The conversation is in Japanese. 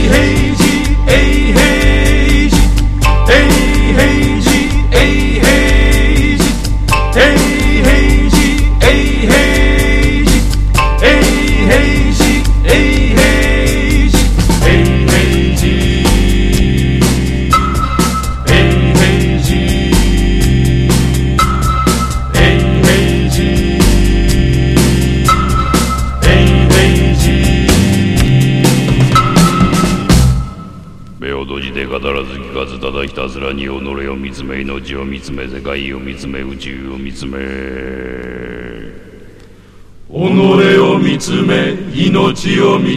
語らず聞かずただひたすらに己を見つめ命を見つめ世界を見つめ宇宙を見つめ己を見つめ命を見